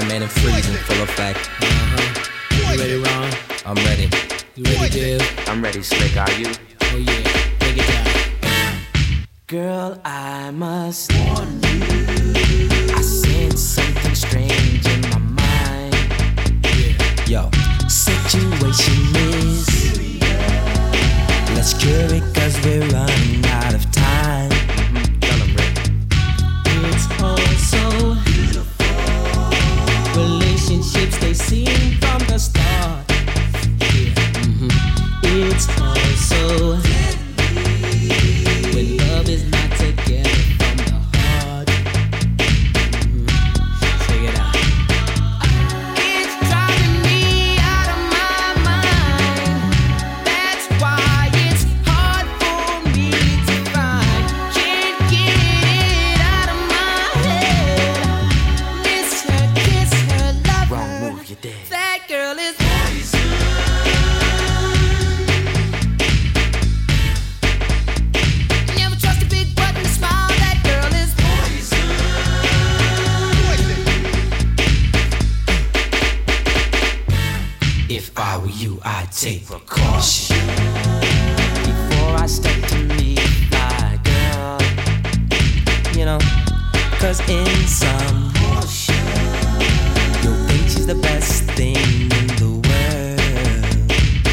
man in freeze in full effect. You ready, Ron? I'm ready. You ready, Div? I'm ready, Slick, are you? Oh yeah, break it down. Girl, I must warn you, I sense something strange in my mind. Yo, Situation is serious. let's cure it cause we're running out of time. Tell 'em, Rick. It's all so beautiful. Relationships, they seem from the start. It's all so deadly when love is not together from the heart. Check it out. It's driving me out of my mind. That's why it's hard for me to find. Can't get it out of my head. Miss her, kiss her, love Wrong her. move, you're dead. That girl is never trust a big button to smile. That girl is if I were you, I'd take precaution. Before I step to meet my girl, You know, cause in some you'll think she's the best thing in the world.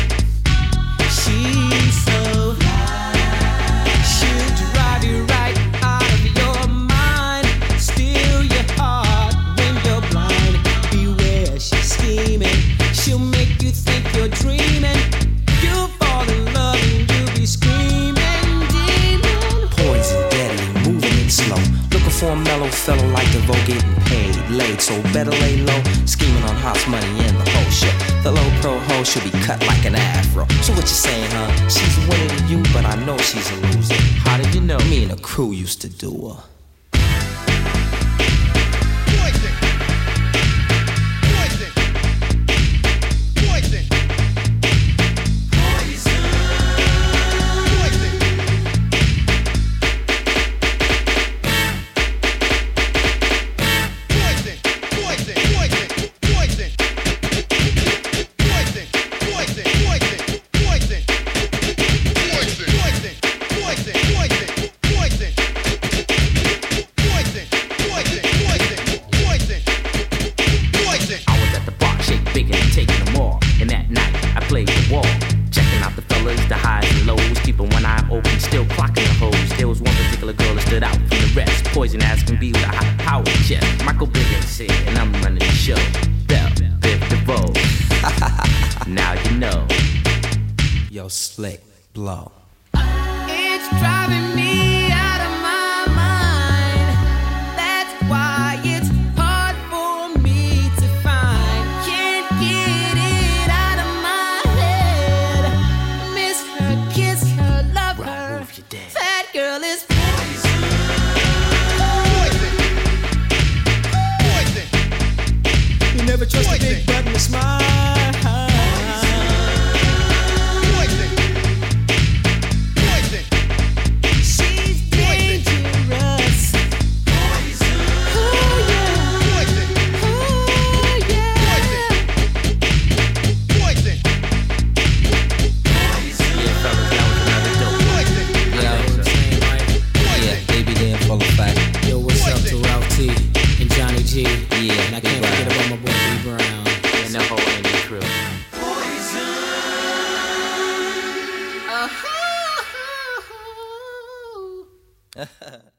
She's so high, she'll drive you right out of your mind, steal your heart when you're blind. Beware, she's scheming, she'll make you think you're dreaming. You'll fall in love and you'll be screaming, demon. Poison, deadly, moving it slow. Looking for a mellow fellow like DeVoe, getting paid, laid, so better lay low. Scheming on house money in the whole shit. The low pro hoe should be cut like an afro. So what you saying, huh? She's winning to you, but I know she's a loser. how did you know? Me and the crew used to do her. I was at the bar, shake big and taking them all. And that night, I played the wall. Checking out the fellas, the highs and lows. Keeping one eye open, still clocking the hoes. There was one particular girl that stood out from the rest. Poison as can be with a high power chest. Michael Biggins said, and I'm running the show. Bell, Biv DeVoe. Now you know. Yo, Slick, blow. it's driving me out of my mind. That's why it's hard for me to find. Can't get it out of my head. Miss her, kiss her, love Wrong her. move, you're dead. That girl is You never trust a big button to smile. She's dangerous. oh yeah, oh Yeah, fellas, that was another dope. Yeah, baby, they in full effect. Yo, what's up to Ralph T and Johnny G? Yeah, And I Big can't Brown. forget about my boy B Brown. And the whole Andy crew. yeah.